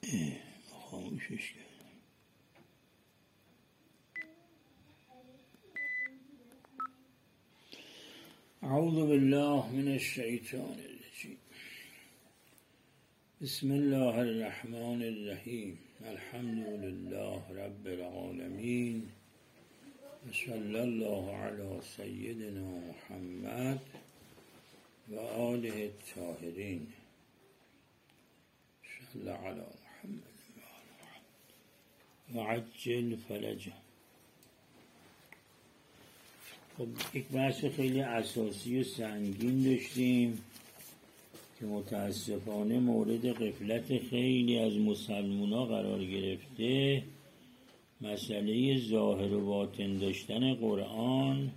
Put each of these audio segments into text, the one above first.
خاموشش کرد. اعوذ بالله من الشیطان الرجیم. بسم الله الرحمن الرحیم. الحمد لله رب العالمین و صلی الله علی سیدنا محمد و آله الطاهرین. صلی علی محمد و عجل فرجه. خب یک بحث خیلی اساسی و سنگین داشتیم که متاسفانه مورد غفلت خیلی از مسلمونا قرار گرفته، مسئله ظاهر و باطن داشتن قرآن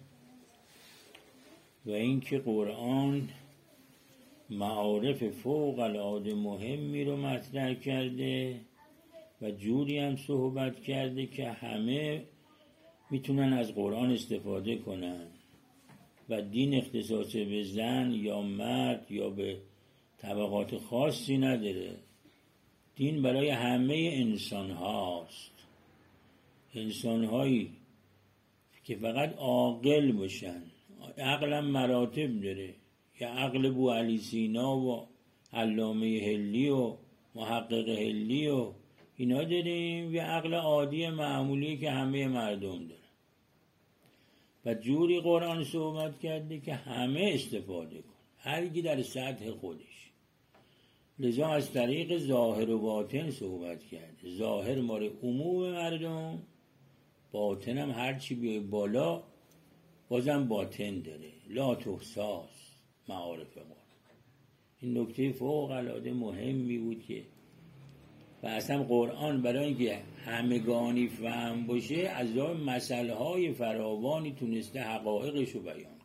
و اینکه قرآن معارف فوق العاده مهمی رو مطرح کرده و جوری هم صحبت کرده که همه میتونن از قرآن استفاده کنن و دین اختصاص به زن یا مرد یا به طبقات خاصی نداره. دین برای همه انسان هاست، انسان هایی که فقط عاقل باشن. عقل هم مراتب داره، یا عقل بو علی سینا و علامه هلی و محقق هلی و اینا داریم، یا عقل عادی معمولی که همه مردم دارن. و جوری قرآن صحبت کرده که همه استفاده کن، هر کی در سطح خودش. لذا از طریق ظاهر و باطن صحبت کرده. ظاهر مال عموم مردم، باطن هم هرچی بیای بالا بازم باطن داره. لا تحصاس معارف قرآن. این نکته فوق العاده مهمی بود که و اصلا قرآن برای اینکه همگانی فهم باشه از راه مسئله های فراوانی تونسته حقایقش رو بیان کنه.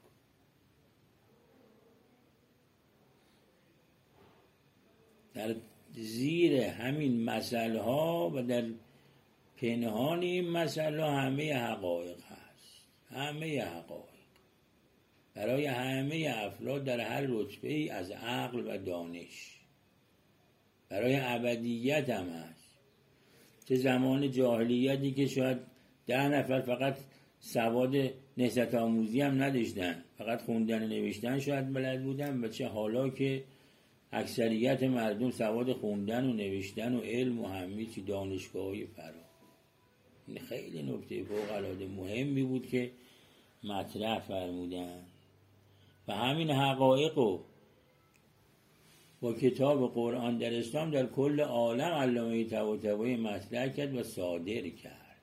در زیر همین مسئله ها و در پنهان این مسئله همه حقایق هست. همه حقایق برای همه افراد در هر رتبه ای از عقل و دانش، برای ابدیت هم هست. چه زمان جاهلیتی که شاید 10 نفر فقط سواد نهضت آموزی هم نداشتن، فقط خوندن و نوشتن شاید بلد بودن، و چه حالا که اکثریت مردم سواد خوندن و نوشتن و علم و همه چی، دانشگاهی فرا. این خیلی نکته فوق العاده مهمی بود که مطرح فرمودن و همین حقایقو با کتاب قرآن در اسلام در کل عالم علامه طباطبایی مطرح کرد و صادر کرد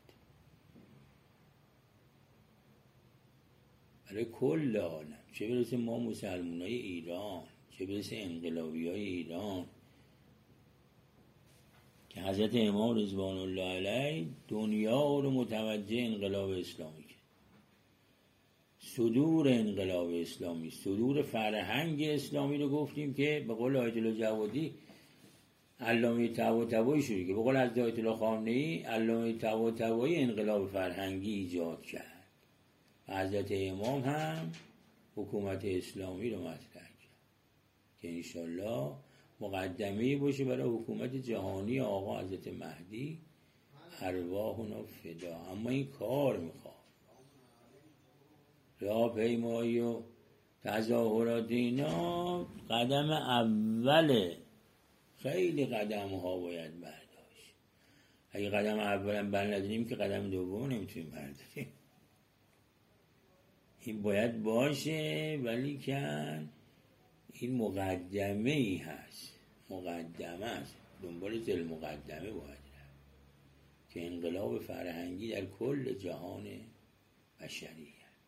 برای کل عالم، چه برسه ما مسلمانای ایران، چه برسه انقلابیای ایران که حضرت امام رضوان الله علیه دنیا رو متوجه انقلاب اسلامی کرد. صدور انقلاب اسلامی، صدور فرهنگ اسلامی رو گفتیم که به قول آیت الله جوادی علامه طباطبایی شروع که به قول از آیت الله خامنه‌ای علامه طباطبایی انقلاب فرهنگی ایجاد کرد و حضرت امام هم حکومت اسلامی رو مطرح کرد که انشالله مقدمه باشه برای حکومت جهانی آقا حضرت مهدی ارواحنا فدا. اما این کار میخواد راهپیمایی و تظاهرات، اینا قدم اوله، خیلی قدم ها باید برداشت. اگه قدم اولم برداریم که قدم دوم نمیتونیم برداریم. این باید باشه، ولی کن این مقدمه ای هست، مقدمه است، دنبال زل مقدمه باید رفت که انقلاب فرهنگی در کل جهان بشریه.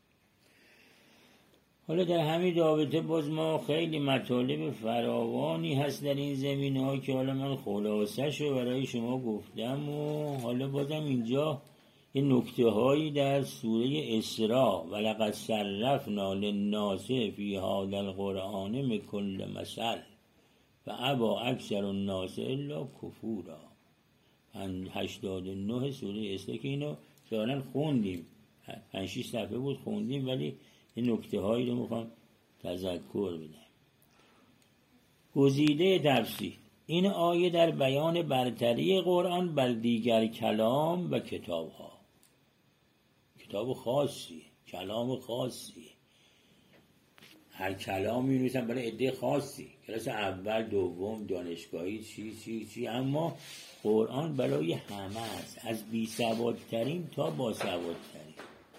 حالا در همین رابطه باز ما خیلی مطالب فراوانی هست در این زمینه ها که حالا من خلاصش رو برای شما گفتم و حالا بازم اینجا یه نکته هایی در سوره اسراء ولقد صرفنا للناس فی هذا القرآن من کل مثل فابی اکثر الناس الا کفورا. 89 سوره اسراء که اینو ظاهرا خوندیم، 5-6 صفحه بود خوندیم، ولی این نکته هایی رو میخوام تذکر بدم. گزیده تفسیر این آیه در بیان برتری قرآن بر دیگر کلام و کتاب ها. کتاب خاصی، کلام خاصی، هر کلامی می‌نویسن برای عده خاصی، کلاس اول، دوم، دانشگاهی، چی، اما قرآن برای همه است، از بی سوادترین تا با سوادترین.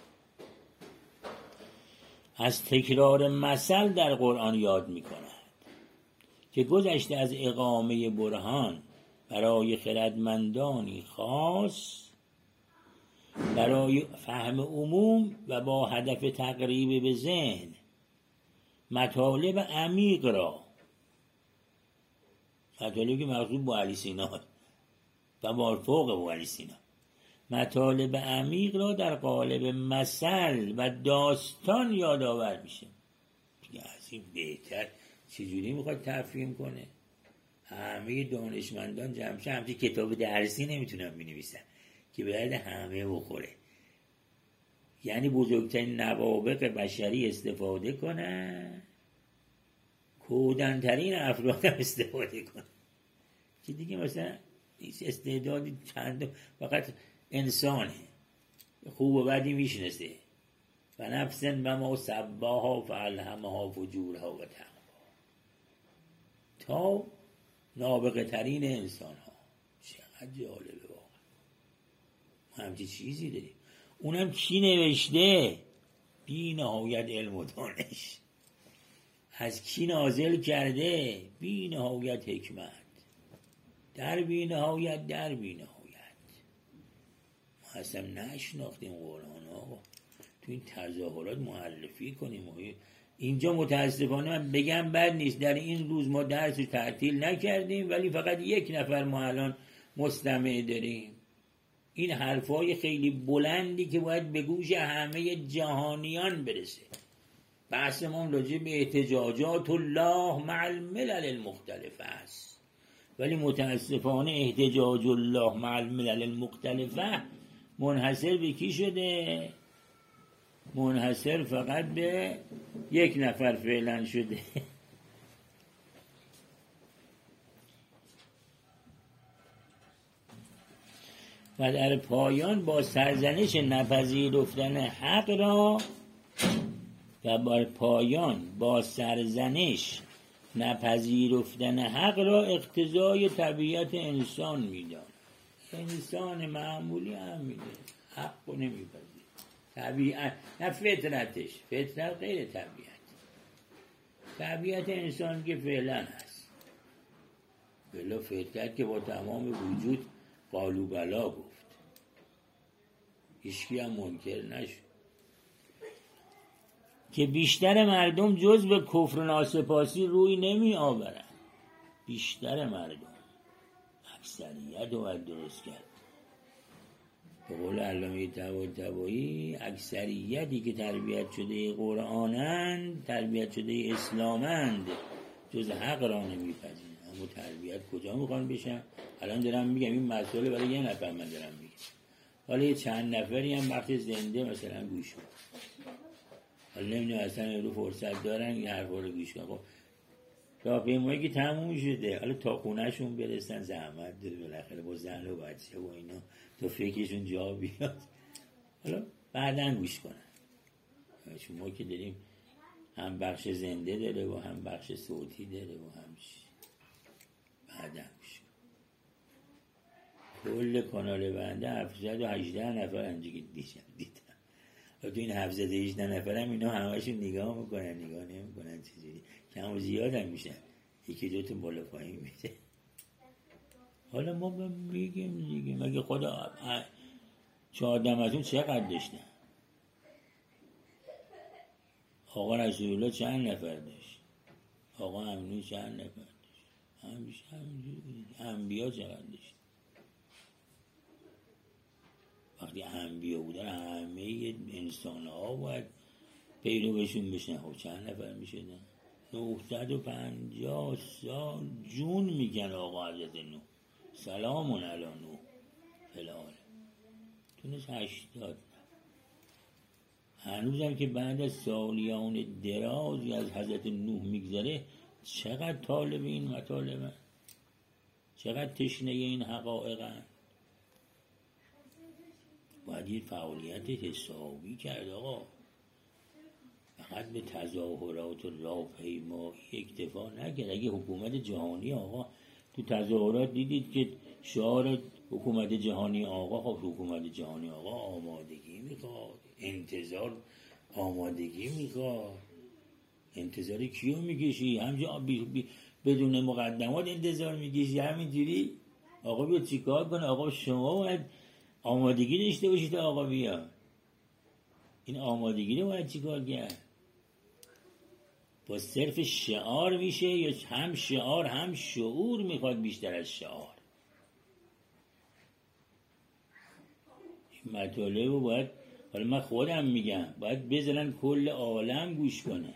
از تکرار مثل در قرآن یاد می‌کند که گذشته از اقامه برهان برای خردمندانی خاص، برای فهم عموم و با هدف تقریب به ذهن مطالب عمیق را، مطالبی که مقصود با علی سینا و مافوق با علی سینا، مطالب عمیق را در قالب مثل و داستان یادآور میشه. از این بهتر چجوری میخواد تفهیم کنه؟ همه دانشمندان جمعشه همچه کتاب درسی نمیتونن بنویسن که به درد همه بخوره. یعنی بزرگترین نوابغ بشری استفاده کنن، کودنترین افراد هم استفاده کنن، که دیگه مثلا استعدادی چند، فقط انسانه خوب و بدی میشناسه. و نفس و ما سباها فالهمها فجورها و تقواها، تا نابغه ترین انسان ها. چقدر جالبه واقعا. ما همچی چیزی داریم. اونم کی نوشته؟ بی نهایت علم و دانش. از کی نازل کرده؟ بی نهایت حکمت، در بی نهایت، در بی نهایت. ما اصلا نشناختیم قرآن ها. تو این تظاهرات معرفی کنیم. اینجا متاسفانه من بگم بد نیست، در این روز ما درس تعطیل نکردیم ولی فقط 1 نفر ما الان مستمع داریم. این حرفای خیلی بلندی که باید به گوش همه جهانیان برسه. بحث ما راجع به احتجاجات الله مع الملل المختلفه است، ولی متاسفانه احتجاج الله مع الملل المختلفه منحصر به کی شده؟ منحصر فقط به 1 نفر فعلا شده. و در پایان با سرزنش نپذیرفتن حق را و بر پایان با سرزنش نپذیرفتن حق را اقتضای طبیعت انسان میدان. انسان معمولی هم میده، حق رو نمیپذیر. طبیعت نه فطرتش، فطرت غیر طبیعت. طبیعت انسان که فعلا هست، بلا فطرت که با تمام وجود قالو بلا گفت، هیچکی هم منکر نشد. که بیشتر مردم جز به کفر ناسپاسی روی نمی آورن. بیشتر مردم، اکثریت رو باید درست کرد. به قول علامه طباطبایی، اکثریتی که تربیت شده قرآنند، تربیت شده اسلامند، جز حق را نمیپذیرن. اما تربیت کجا میخوان بشن؟ الان دارم میگم این مسئله برای 1 نفر من دارم میگم، حالا یه چند نفری هم وقت زنده مثلا گوش کن، حالا نمیدونم اصلا رو فرصت دارن این حرفا رو گوش کن. خب راهپیمایی که تموم شده، حالا تا خونهشون برسن زحمت داره بالاخره با زن و بچه و اینا تا فکرشون جا بیاد، حالا بعدن گوش کنن. شما که داریم هم بخش زنده داره و هم بخش صوتی داره و هم بعدن گوش کن. کل کانال بنده 718 نفر انجا که دیدم. تو این 718 نفر هم اینا همهشون نگاه میکنن، نگاه نمیکنن چیزی کم و زیاد هم میشن، 1-2 تا بالا پایین میشه. حالا ما میگیم مگه خدا 14 از اون چقدر داشتن؟ آقا رسول الله چند نفر داشت؟ آقا امینی چند نفر داشت؟ همیشه همینجوری بود. انبیا چقدر داشت؟ وقتی انبیا بودن همه انسان ها باید پیروشون بشن. خب چند نفر میشدن؟ 950 سال جون میگن آقا حضرت نوح، سلامون علی نوح فلان، تونست 80. هنوزم که بعد از سالیان درازی از حضرت نوح میگذره چقدر طالب این مطالبه. چقدر تشنه این حقایقن. باید یه فعالیت حسابی کرد آقا. فقط به تظاهرات و راهپیمایی اکتفا نکرد. اگه حکومت جهانی آقا تو تظاهرات دیدید که شعار حکومت جهانی آقا، خب حکومت جهانی آقا آمادگی میخواد، انتظار آمادگی میخواد. انتظار کیو میکشی؟ همجا بدون مقدمات انتظار میکشی؟ همینجوری آقا بیا چیکار کنه؟ آقا شما باید آمادگی داشته باشید آقا بیا. این آمادگی رو باید چیکار کرد؟ با صرف شعار میشه یا هم شعار هم شعور میخواد بیشتر از شعار؟ این مطالب رو باید، حالا من خودم میگم، باید بذارن کل عالم گوش کنه.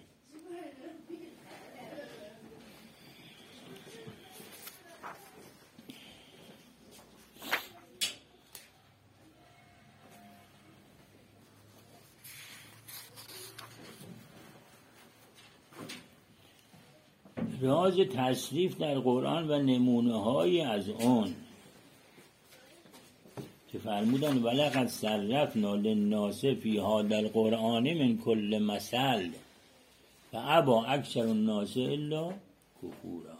راز تصریف در قرآن و نمونه های از اون که فرمودن ولقد صرفنا للناس فی هذا القرآن من کل مثل فابی اکثر الناس الا کفورا.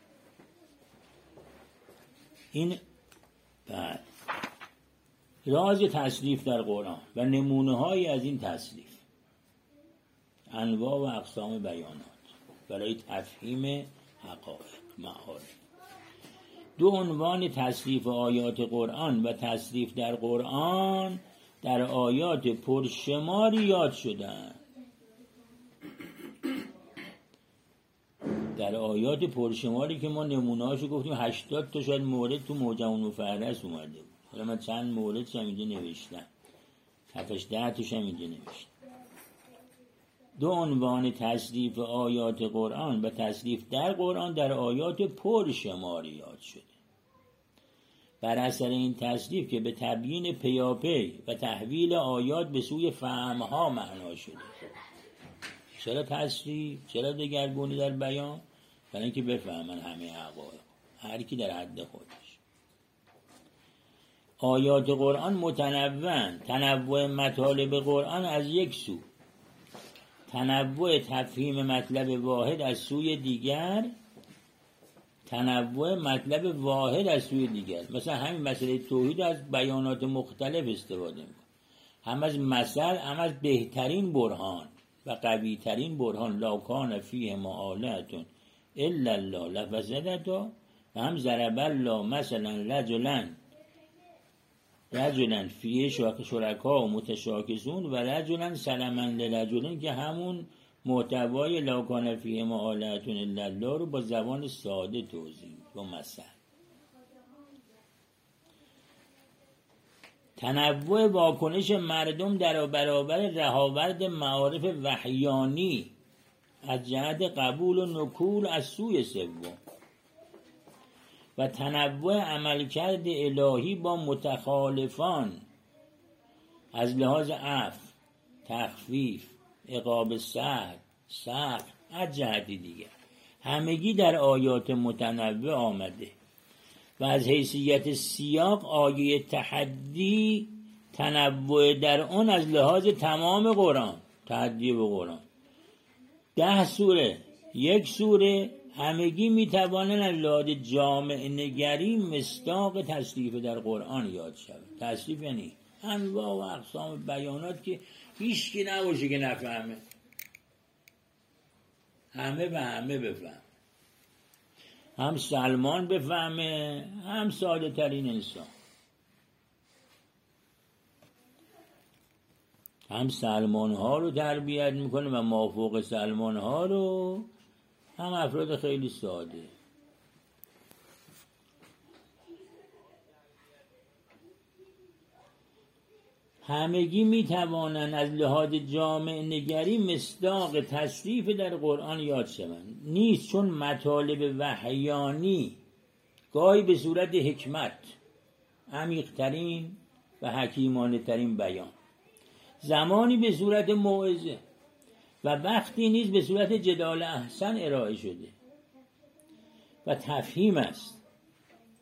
این بعد راز تصریف در قرآن و نمونه های از این تصریف، انواع و اقسام بیانات برای تفهیم حقایق معارف. دو عنوان تصریف آیات قرآن و تصریف در قرآن در آیات پرشماری یاد شدن. در آیات پرشماری که ما نمونه‌هاشو گفتیم 80 تا شاید مورد تو معجم المفهرس اومده بود. حالا من چند موردش هم اینجا نوشتم، 7-10 تاش هم اینجا نوشتم. دو عنوان تصریف آیات قرآن و تصریف در قرآن در آیات پرشماری یاد شده. بر اثر این تصریف که به تبیین پیاپی و تحویل آیات به سوی فهمها معنا شده. چرا تصریف؟ چرا دگرگونی در بیان؟ برای اینکه بفهمن همه حقایق، هر کی در حد خودش. آیات قرآن متنوع، تنوع مطالب قرآن از یک سو، تنوع تفهیم مطلب واحد از سوی دیگر، تنوع مطلب واحد از سوی دیگر. مثلا همین مسئله توحید از بیانات مختلف استفاده میکنه، هم از مثل، هم از بهترین برهان و قوی ترین برهان. لا کان فیه آلهة الا الله لفسدتا، و هم ضرب الله مثلا رجلا فیه شرکا و متشاکسون و رجلا سلما لرجل، که همون محتوای لا کان فیه آلهة الا الله رو با زبان ساده توضیح و مثل. تنوع واکنش مردم در برابر رهاورد معارف وحیانی از جهت قبول و نکول از سوی سوم، و تنوع عملکرد الهی با متخالفان از لحاظ عفو، تخفیف، عقاب سخت از جهت دیگر، همگی در آیات متنوع آمده. و از حیثیت سیاق آیه تحدی تنوع در اون از لحاظ تمام قرآن، تحدی به قرآن 10 سوره، 1 سوره، همگی میتوانند از لحاظ جامع نگری مصداق تصریف در قرآن یاد شود. تصریف یعنی انواع و اقسام بیانات که هیچ کی نباشه که نفهمه، همه به همه بفهم، هم سلمان بفهمه هم ساده ترین انسان، هم سلمان ها رو تربیت میکنه و مافوق سلمان ها رو، هم افراد خیلی ساده. همگی میتوانند از لحاظ جامع نگری مصداق تصریف در قرآن یاد شوند. نیست چون مطالب وحیانی گاهی به صورت حکمت، عمیق‌ترین و حکیمانه ترین بیان، زمانی به صورت موعظه و وقتی نیز به صورت جدال احسن ارائه شده و تفهیم است.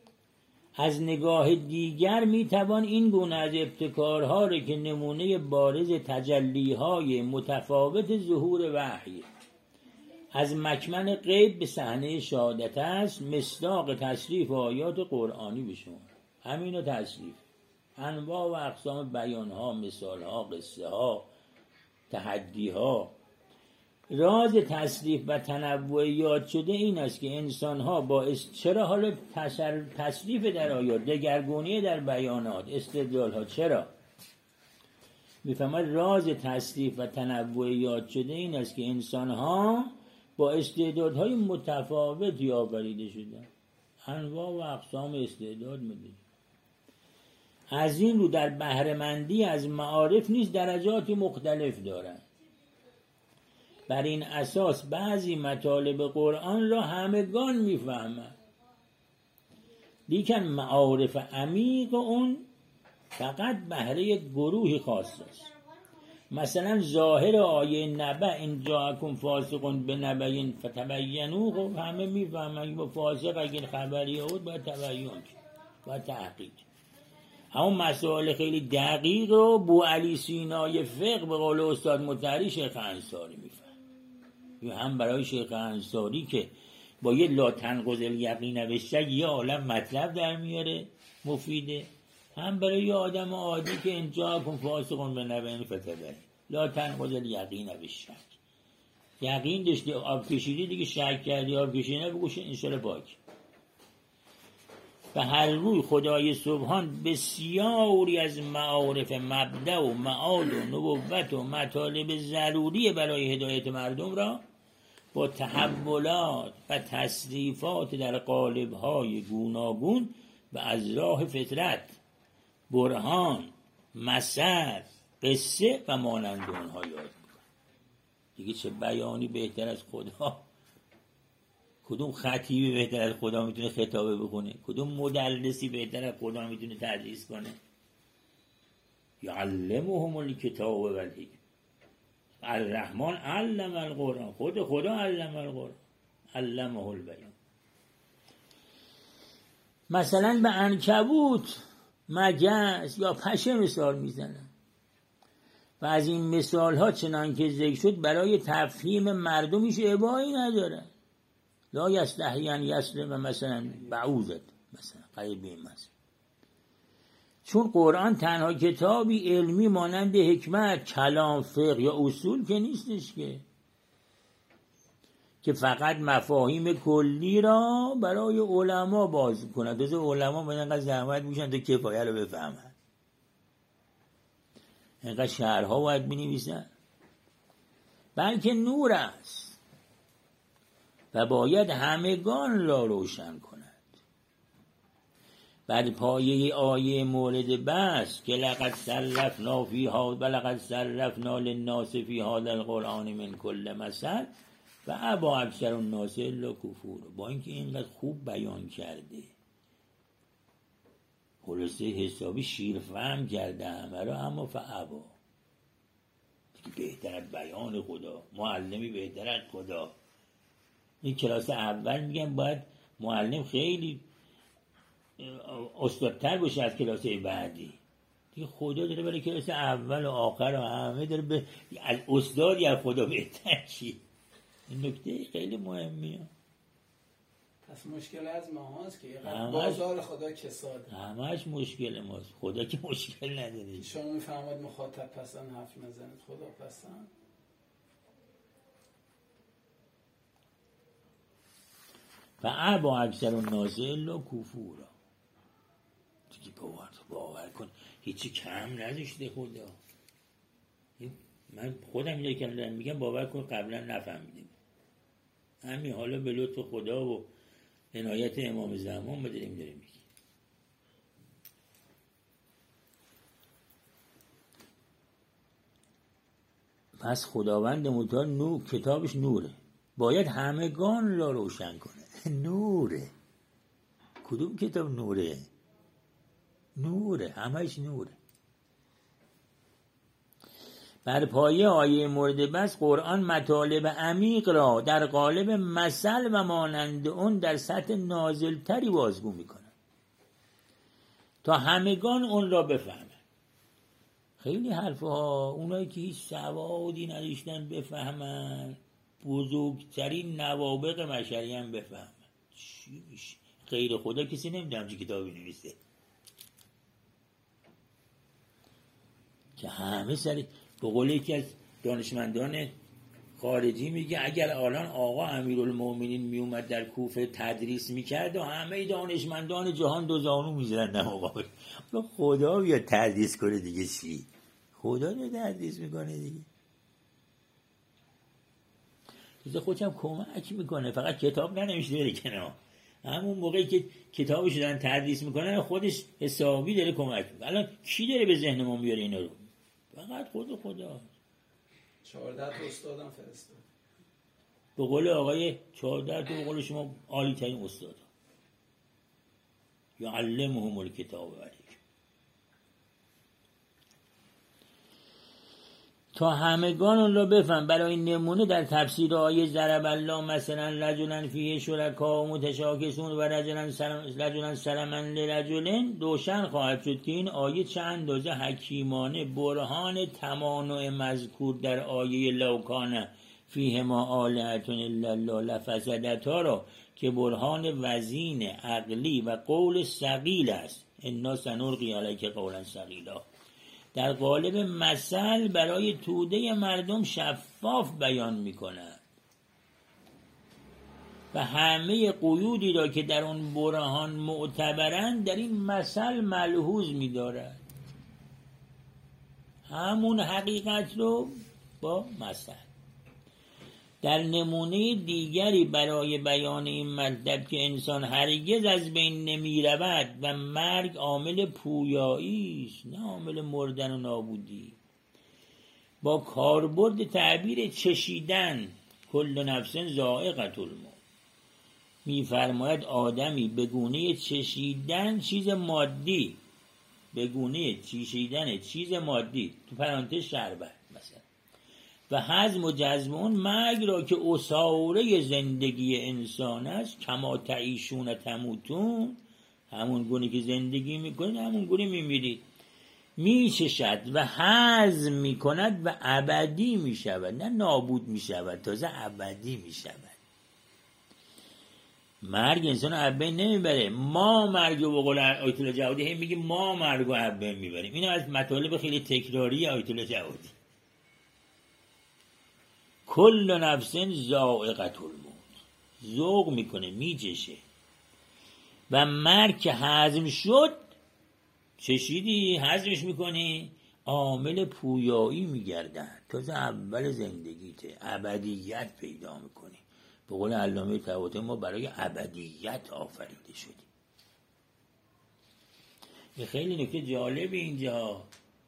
از نگاه دیگر میتوان این گونه از ابتکارها را که نمونه بارز تجلیهای متفاوت ظهور وحی از مکمن غیب به صحنه شهادت است مصداق تصریف آیات قرآنی بشون. همین تصریف انواع و اقسام بیانها، مثالها، قصه ها، تحدی ها. راز تصریف و تنوع یاد شده این است که انسان ها چرا حالا تصریف در آیات، دگرگونی در بیانات، استدلال ها، چرا میفهمد راز تصریف و تنوع یاد شده این است که انسان ها با استعدادهای متفاوتی آفریده شدن، انواع و اقسام استعداد میدید. از این رو در بهره‌مندی از معارف نیز درجات مختلف دارند. بر این اساس بعضی مطالب قرآن را همگان میفهمند، لیکن معارف عمیق اون فقط بهره گروهی خاص است. مثلا ظاهر آیه نبأ ان جاءکم فاسق بنبأ فتبینوا، خب همه میفهمن با فاسق اگر خبری بود باید تبیین کنه، باید تحقیق. همون مسائل خیلی دقیق رو بو علی سینای فقه به قول استاد مطهری شیخ انصاری میفهم. هم برای شیخ انصاری که با یه لا تنقض الیقین نوشته یه عالم مطلب در میاره مفیده، هم برای یه آدم عادی که اینجا کن فاسقون به نبین فتبین لا تنقض الیقین نوشته یقین داشتی آب کشیدی دیگه شک کردی آب کشیدی نبگوش انشالله پاک. و هر روی خدای سبحان بسیاری از معارف مبدأ و معاد و نبوت و مطالب ضروری برای هدایت مردم را با تحولات و تصریفات در قالب‌های گوناگون و از راه فطرت، برهان، مثل، قصه و مانند اونها یاد می‌کنه. دیگه چه بیانی بهتر از خدا؟ کدوم خطیبی بهتر از خدا میتونه خطابه بخونه؟ کدوم مدرسی بهتر از خدا میتونه تدریس کنه؟ یعلمهم الکتاب والحکمة. الرحمن علم القرآن، خود خدا علم القرآن، علمه البیان. مثلا به عنکبوت، مگس یا پشه مثال میزنن و از این مثال ها چنان که ذکر شد برای تفهیم مردمیش ابایی نداره. لا یستحی ان یسلم مثلا بعوضت مثلا قریبی مثلا، چون قرآن تنها کتابی علمی مانند حکمت، کلام، فقه یا اصول که نیستش که فقط مفاهیم کلی را برای علما باز کنند. دوست علما باید اینقدر زحمت میشن تا کفایه رو بفهمن، اینقدر شعرها باید بنویسن، بلکه نور است و باید همگان را روشن کند. بر پایه آیه مورد بحث که لقد صرفنا فیها و لقد صرفنا للناس فی هذا القرآن من کل مثل و ابی اکثر الناس الا کفور، با اینکه اینقدر خوب بیان کرده، خلاصه حسابی شیرفهم کرده همه را، اما فابا، بهتر از بیان خدا، معلمی بهتر از خدا. این کلاس اول میگن باید معلم خیلی استادتر باشه از کلاس بعدی. دیگه خدا داره برای کلاس اول و آخر و همه داره از استادی از خدا بهتر چی. این نکته خیلی مهمیه. پس مشکل از ما هست که بازار خدا کساده، همش مشکل ماست، خدا که مشکل نداره. شما میفهمید مخاطب پسند حرف نزنید، خدا پسند. و ابی اکثر الناس الا کفورا. دیگه باور کن هیچی کم نداشته خدا. من خودم اینو که دارم میگم باور کن قبلا نفهمیدیم، همین حالا به لطف خدا و عنایت امام زمان داریم میگیم. پس خداوند متعال کتابش نوره، باید همگان را روشن کنه. نوره. کدوم کتاب نوره؟ نوره، همش نوره. بر پایه آیه مورد بحث قرآن مطالب عمیق را در قالب مثل و مانند اون در سطح نازلتری بازگو میکنه. تا همگان اون را بفهمن. خیلی حرفها اونایی که هیچ سوادی نداشتن بفهمن، بزرگترین نوابغ بشری هم بفهمن. چی میشه؟ غیر خدا کسی نمیدونم چه کتابی نویسه که همه سری. به قول یکی از دانشمندان خارجی میگه اگر الان آقا امیرالمومنین میومد در کوفه تدریس میکرد و همه دانشمندان جهان دو زانو میزدن نه آقا خدا بیا تدریس کنه دیگه. چی خدا رو تدریس میکنه دیگه؟ تو خودم کمک میکنه، فقط کتاب ننوشته بره کنار. همون موقعی که کتابش دارن تدریس میکنن خودش حسابی داره کمک میکنه. الان کی داره به ذهن ما میاره اینا رو؟ فقط خدا. 14 تا استادم فرستاد. به قول آقای 14 تا به قول شما عالی ترین استاد یعلمهم الکتاب و الحکمة. تا همگان اون را بفهم. برای نمونه در تفسیر آیه ضرب الله مثلا رجلا فیه شرکا متشاکسون و رجلا سلما لرجل روشن خواهد شد که این آیه چه اندازه حکیمانه برهان تمانع مذکور در آیه لو کان فیهما آلهة الا الله لفسدتا را که برهان وزین عقلی و قول ثقیل است. انا سنلقی علیک قولا ثقیلا در قالب مثل برای توده مردم شفاف بیان می‌کند و همه قیودی را که در اون برهان معتبرند در این مثل ملحوظ می‌دارد. همون حقیقت رو با مثل. در نمونه دیگری برای بیان این مطلب که انسان هرگز از بین نمی رود و مرگ عامل پویایی است نه عامل مردن و نابودی، با کاربرد تعبیر چشیدن کل نفس ذائقة الموت می‌فرماید آدمی به گونه چشیدن چیز مادی، به گونه چشیدن چیز مادی تو پرانتز شربت مثلا و هضم و جذب اون مرگ را که اساره زندگی انسان است کما تعیشون تموتون همون گونه که زندگی میکنید همون گونه میمیرید میچشد و هضم میکند و ابدی میشود نه نابود میشود تازه ابدی میشود. مرگ انسان رو ابدی نمیبره. ما مرگ رو به قول آیت الله جوادی هم میگیم ما مرگ رو ابدی میبریم. این از مطالب خیلی تکراری آیت الله جوادی. کل نفس ذائقة الموت ذوق میکنه میجشه و مرگ که هضم شد چشیدی هضمش میکنی عامل پویایی میگردن تازه اول زندگیته ابدیت پیدا میکنی. به قول علامه طباطبایی ما برای ابدیت آفریده شدیم. یه خیلی نکته جالبی اینجا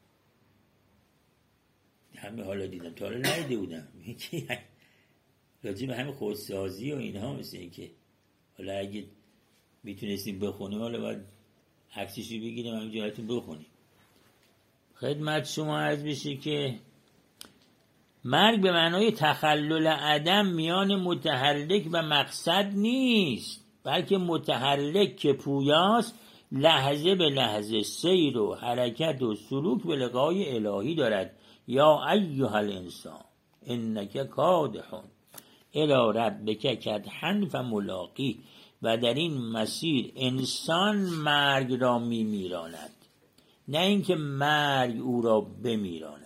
همه حالا دیدم تا حالا ندیده بودم راجع به همه خودسازی و اینها مثل این که حالا اگه میتونستیم بخونیم حالا باید عکسشی بگیریم همین جایتون بخونیم. خدمت شما عرض بشه که مرگ به معنای تخلل عدم میان متحرک و مقصد نیست بلکه متحرک که پویاست لحظه به لحظه سیر و حرکت و سلوک به لقای الهی دارد. یا ایها الانسان انک کادح الی ربک کدحا فملاقیه و در این مسیر انسان مرگ را میمیراند نه اینکه مرگ او را بمیراند.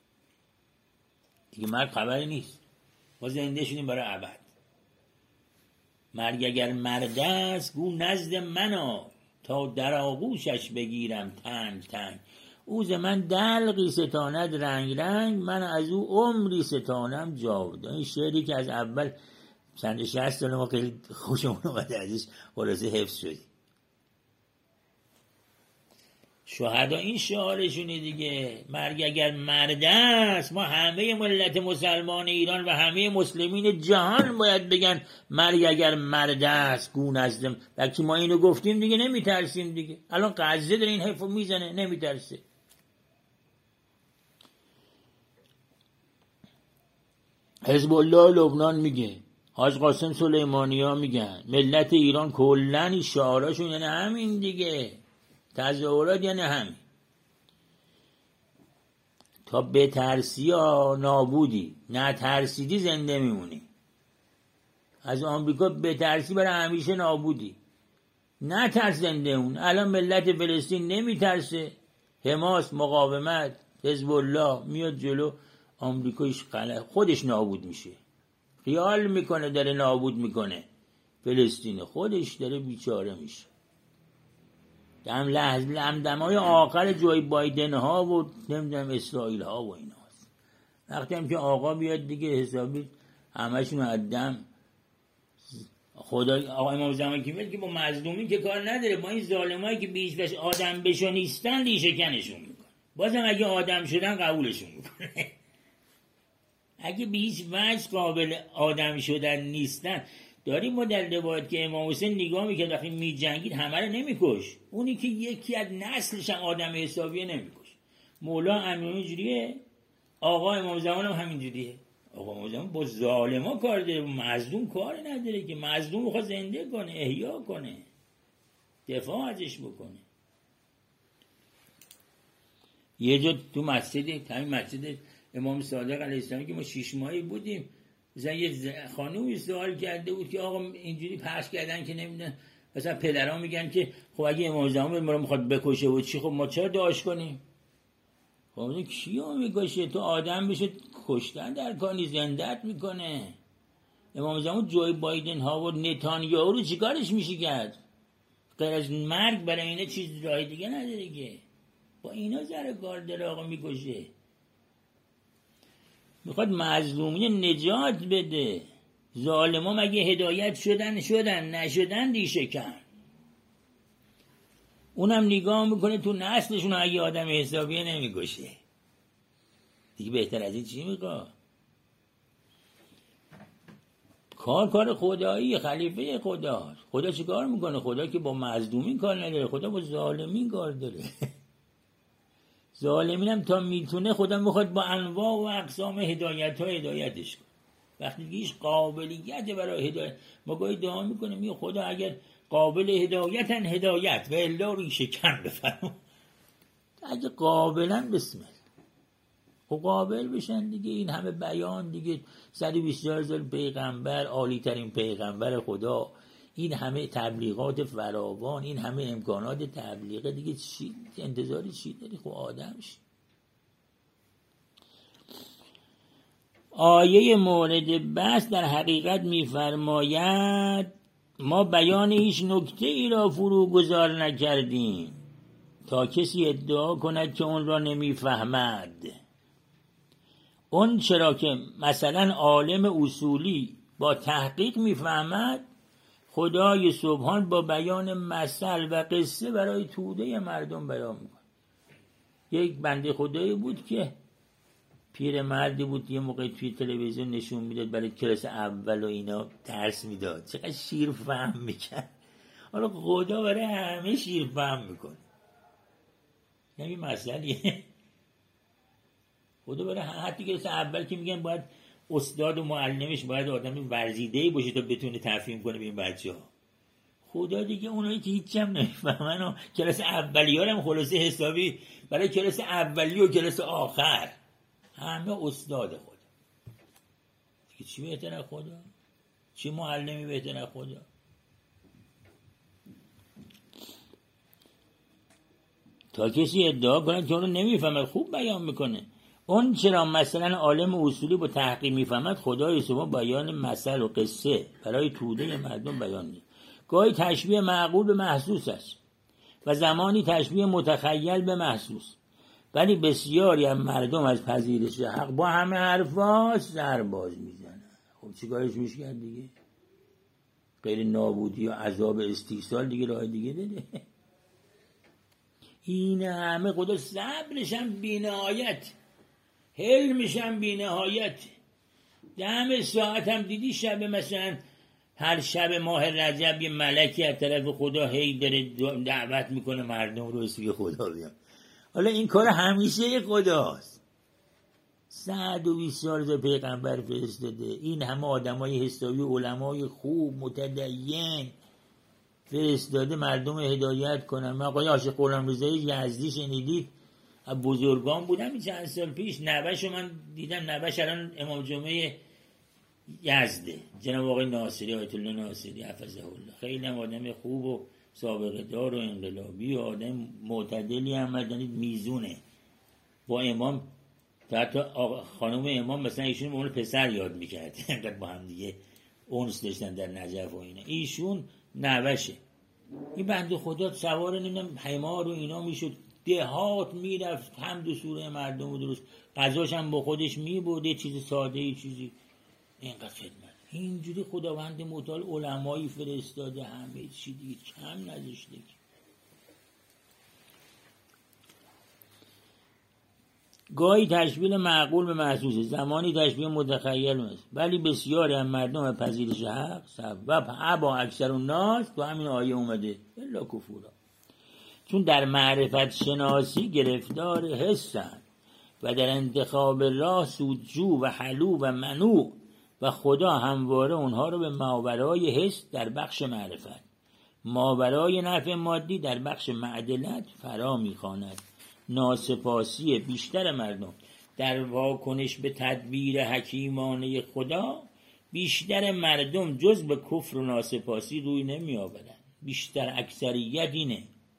دیگه مرگ خبری نیست. ما زنده شدیم برای ابد. مرگ اگر مرد است گو نزد منو تا در آغوشش بگیرم تنگ تنگ. او ز من دلقی ستاند رنگ رنگ من از او عمری ستانم جاودان. این شعری که از اول چند 60 سال ما خیلی خوشمون اومده ازش خلاصه حفظ شدیم. شهدا این شعارشونه دیگه. مرگ اگر مرد است ما همه ملت مسلمان ایران و همه مسلمین جهان باید بگن مرگ اگر مرد است گو نزدم. وقتی ما اینو گفتیم دیگه نمیترسیم دیگه. الان غزه داره این حرفو میزنه نمیترسه. حزب الله لبنان میگه، حاج قاسم سلیمانی ها میگن، ملت ایران کلن شعاراشون یعنی همین دیگه. تظاهرات یعنی همین. تا بترسی یا نابودی، نه ترسیدی زنده میمونی. از آمریکا بترسی برای همیشه نابودی، نه ترس زنده مون. الان ملت فلسطین نمیترسه، حماس، مقاومت، حزب الله میاد جلو، آمریکایش خودش نابود میشه. خیال میکنه داره نابود میکنه فلسطین، خودش داره بیچاره میشه. دمدمای آخر جوی بایدن ها و نمیدونم اسرائیل ها و اینا هست. وقتی هم که آقا بیاد دیگه حسابی همشون عدم. خدا آقا امام زمان که میاد که با مظلومین که کار نداره، با این ظالمایی که بیش بش آدم بشو نیستن ریشه کنشون میکنه. بازم اگه آدم شدن قبولشون میکنه. اگه به هیچ وجه قابل آدم شدن نیستن، داریم ما در روایت که امام حسین نگاه میکرد وقتی میجنگید همه رو نمیکش، اونی که یکی از نسلش هم آدم حسابیه نمیکش. مولا امیرانی جوریه، آقا امام زمان هم همین جوریه. آقا امام زمان با ظالما کار داره، مظلوم کار نداره که. مظلوم میخواد زنده کنه، احیا کنه، دفاع ازش بکنه. یه جا تو همین مسجد امام صادق علیه السلام که ما 6 ماهی بودیم، مثلا یه خانومی سوال کرده بود که آقا اینجوری پخش کردن که نمیدونن، مثلا پدرها میگن که خب اگه امام زمان ما رو میخواد بکشه و چی، خب ما چرا دعاش کنیم؟ خب کیو میکشه؟ تو آدم بشه کشتن در کانی، زندت میکنه. امام زمان جوی بایدن ها و نتانیاهو رو چیکارش میشه کرد؟ غیر از مرگ برای اینا چیز راه دیگه نداره که. با اینا سر کار داره آقا میکشه. میخواد مظلومین نجات بده. ظالما مگه هدایت شدن نشدن ریشه کن. اونم نگاه میکنه تو نسلشون اگه آدم حسابیه نمیکشه دیگه. بهتر از این چی میگه؟ کار خدایی، خلیفه خدا. خدا چی کار میکنه؟ خدا که با مظلومین کار نداره، خدا با ظالمین کار داره. ظالمین هم تا میتونه خدا میخواد با انواع و اقسام هدایت ها هدایتش کنه. وقتی که هیچ قابلیت برای هدایت، ما گاهی دعا میکنیم می خدا اگر قابل هدایتن هدایت و الا ریشه کن بفرما. اگه قابلن بسم الله خب قابل بشن دیگه. این همه بیان دیگه، 124 سال پیغمبر، عالی ترین پیغمبر خدا، این همه تبلیغات فراوان، این همه امکانات تبلیغه دیگه، چی انتظاری چی داری؟ خب آدم شی. آیه مورد بحث در حقیقت می‌فرماید ما بیان هیچ نکته ای را فرو گذار نکردیم تا کسی ادعا کند که اون را نمی‌فهمد. اون چرا که مثلا عالم اصولی با تحقیق می‌فهمد، خدای سبحان با بیان مثل و قصه برای توده مردم بیان می‌کند. یک بنده خدایی بود که پیر مردی بود، یه موقع توی تلویزیون نشون میداد برای کلاس اول و اینا درس میداد، چقدر شیر فهم میکرد. حالا خدا برای همه شیر فهم میکنه. یعنی مسئله خدا برای حتی کلاس اول که میگن باید استاد و معلمش باید آدم ورزیده‌ای باشه تا بتونه تفهیم کنه به این بچه‌ها. خدا دیگه اونایی که هیچ هم نمیفهمن و کلاس اولیار هم خلاصه حسابی برای کلاس اولی و کلاس آخر همه استاد خدا. دیگه چی بهتر از خدا؟ چی معلمی بهتر از خدا؟ تا کسی ادعا کنه که اونو نمیفهمد خوب بیان میکنه. اون چرا مثلا عالم اصولی با تحقیق میفهمد، خدای سبحان بیان مثل و قصه برای توده مردم بیان میکنه. گاهی تشبیه معقول به محسوس است و زمانی تشبیه متخیل به محسوس، ولی بسیاری از مردم از پذیرش حق با همه حرفا سرباز میزنن. خب چیکارش میشه کرد دیگه؟ غیر نابودی و عذاب استیصال دیگه راه دیگه داره؟ این همه خدا صبرش هم بی‌نهایت، حلمش هم بی‌نهایت. دم ساعت هم دیدی شب مثلا هر شب ماه رجب یه ملکی از طرف خدا هی داره دعوت میکنه مردم رو سوی خدا بیان. حالا این کار همیشه خداست. 120 سال پیغمبر فرستاده، این همه آدمای حسابی، علمای خوب، متدین، فرستاده مردم هدایت کنن. من آقای عاشق غلامرضای یزدی شنیدید؟ بزرگان بودم این چند سال پیش، نوه‌شو من دیدم، نوه‌ش الان امام جمعه یزده، جناب آقای ناصری، آیت الله ناصری حفظه الله. خیلی هم آدم خوب و سابقه دار و انقلابی و آدم معتدلی هم، مدنید میزونه با امام. حتی خانم امام مثلا ایشون به اون پسر یاد میکرد، انقدر با هم دیگه اونس داشتن در نجف و اینا. ایشون نوشه. این بنده خدا سوار نمیدونم حمار و اینا میشد، دهات میرفت، حمد و سوره مردم و درست، غذاش هم با خودش میبرد، چیز ساده ای چیزی اینقدر خدمت. اینجوری خداوند متعال علمایی فرستاده، همه چی دیگه کم نذاشته. گاهی تشبیه معقول به محسوسه، زمانی تشبیه متخیل است، ولی بسیاری هم مردم پذیرش حق سبب ابا اکثر الناس تو همین آیه اومده الا کفورا، چون در معرفت شناسی گرفتار حسن و در انتخاب راه سودجو و حلو و منوع و خدا همواره اونها رو به ماورای حس در بخش معرفت، ماورای نفع مادی در بخش معدلت فرا میخواند. ناسپاسی بیشتر مردم در واکنش به تدبیر حکیمانه خدا، بیشتر مردم جز به کفر و ناسپاسی روی نمی آورند. بیشتر اکثریت اینه.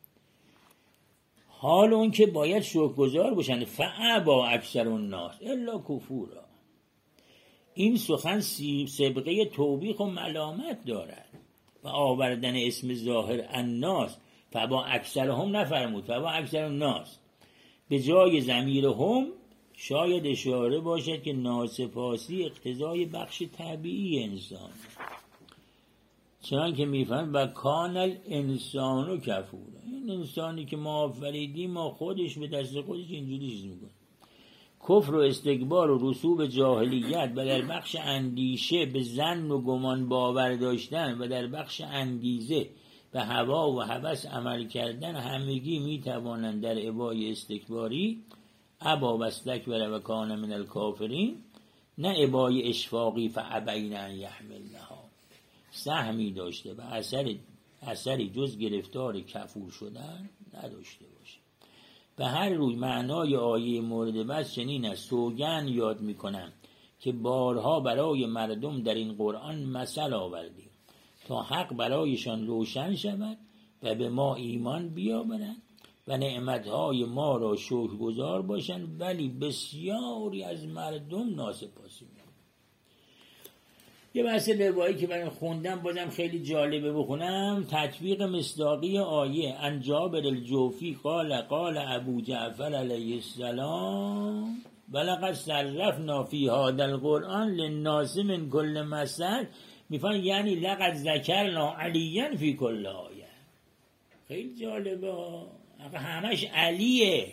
حال اون که باید شکرگزار باشند. فابا اکثر الناس الا کفورا. این سخن سابقه توبیخ و ملامت دارد و آوردن اسم ظاهر الناس فابا اکثرهم نفرمود، فابا اکثر الناس به جای ضمیر هم شاید اشاره باشد که ناسپاسی اقتضای بخش طبیعی انسان، چنان که میفهم و کانل انسانو کفور. این انسانی که ما آفریدیم ما خودش به دست خودش اینجوری چیز میکنه. کفر و استکبار و رسوب جاهلیت و در بخش اندیشه به ظن و گمان باور داشتن و در بخش انگیزه به هوا و هوس عمل کردن، همگی میتوانند در ابای استکباری ابا و استکبر و کان من الکافرین، نه ابای اشفاقی فابین ان یحملنها، سهمی داشته و اثری جز گرفتار کفور شدن نداشته باشه. به هر روی معنای آیه مورد بحث چنین است. سوگند یاد میکنم که بارها برای مردم در این قرآن مثل آوردیم تا حق برایشان روشن شود و به ما ایمان بیاورند و نعمتهای ما را شکرگزار باشند، ولی بسیاری از مردم ناسپاسی می‌کنند. یه بحث روایی که من خوندم بازم خیلی جالبه بخونم. تطبیق مصداقی آیه عن جابر الجوفی قال قال ابو جعفر علیه السلام ولقد صرفنا فی هذا القرآن للناس من کل مثل، میفهمن یعنی لقد ذکرنا علیا فی کل آیه. خیلی جالبه، همش علیه،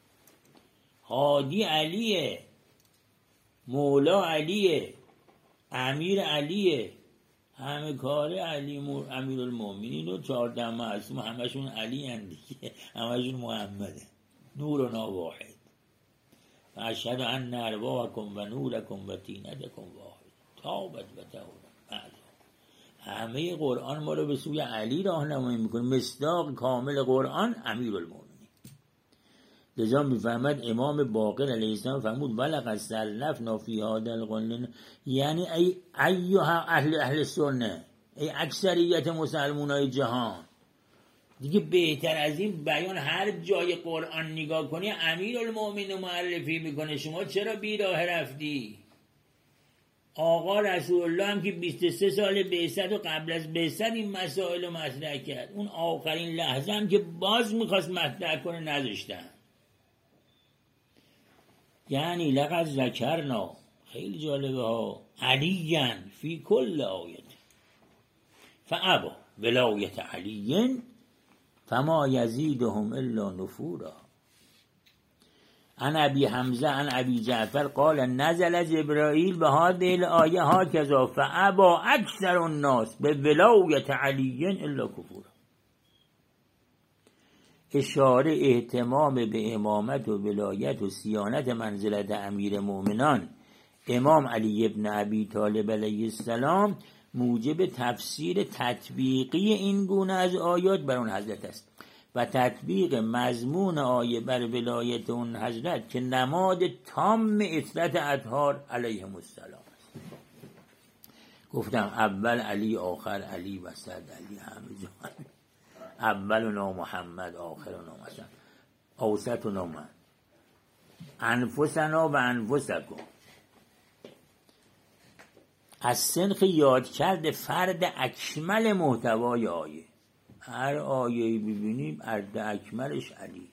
هادی علیه، مولا علیه، امیر علیه، همه کار علی امیر المومنین و 14 معصوم همشون علی هن دیگه، همشون محمده، نورنا واحد و اشهد ان ارواحکم و نورکم و طینتکم واحد تابت و تهورا. همه قرآن ما رو به سوی علی راهنمایی میکنه. مصداق کامل قرآن امیر المومنین. لذا میفهمد امام باقر علیه السلام فرمود ولقد صرفنا فی هذا القرآن، یعنی ای ایها اهل سنه، ای اکثریت مسلمانای جهان، دیگه بهتر از این بیان هر جای قرآن نگاه کنی امیر المومنین معرفی میکنه. شما چرا بی راه رفتی؟ آقا رسول الله هم که 23 سال بعثت و قبل از بعثت این مسائل رو مطرح کرد، اون آخرین لحظه هم که باز میخواست مطرح کنه نذاشتن. یعنی لقد ذکرنا، خیلی جالبه ها، علیاً فی کل آیت فابا ولایت علی فما یزیدهم الا نفورا. عن ابی حمزه عن ابی جعفر قال نزل جبرائیل به هذه الآیه هکذا فابا اکثر الناس به ولایت علی الا کفورا. اشاره اهتمام به امامت و ولایت و صیانت منزلت امیر مومنان امام علی ابن ابی طالب علیه السلام موجب تفسیر تطبیقی این گونه از آیات بر اون حضرت است و تطبیق مضمون آیه بر ولایت اون حضرت که نماد تام اطلت اطهار علیهم السلام است. گفتم اول علی، آخر علی، وسط علی، همه جا اولنا محمد، آخرنا مثلا، اوسطنا من، انفسنا و انفسکم. از سنخ یاد کرد فرد اکمل محتوای آیه. هر آیه‌ای ببینیم فرد اکملش علی.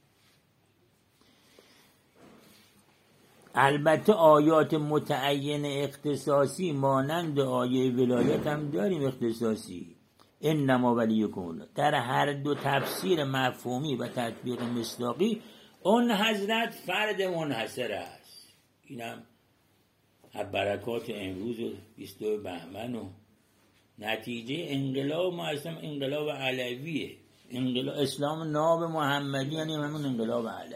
البته آیات متعین اختصاصی مانند آیه ولایت هم داریم اختصاصی، انما ولیکم الله. در هر دو تفسیر مفهومی و تطبیق مصداقی اون حضرت فرد منحصر است. اینم برکات امروز 22 بهمن و نتیجه انقلاب ما اصلا انقلاب علویه. انقلاب اسلام ناب محمدی یعنی همون انقلاب علوی.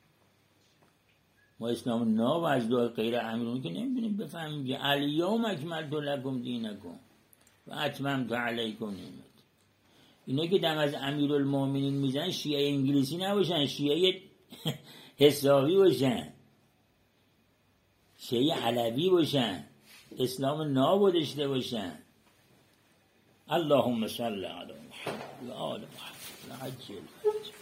ما اسلام ناب از دو غیر امیرون که نمیدونیم بفهمیم که الیوم اکملت لکم دینکم و اتممت علیکم نعمتی. اینا که دم از امیرالمومنین میزنن شیعه انگلیسی نباشن، شیعه حسابی باشن، شیعه علوی باشن، اسلام ناب داشته باشن. اللهم صل علی محمد و آل محمد.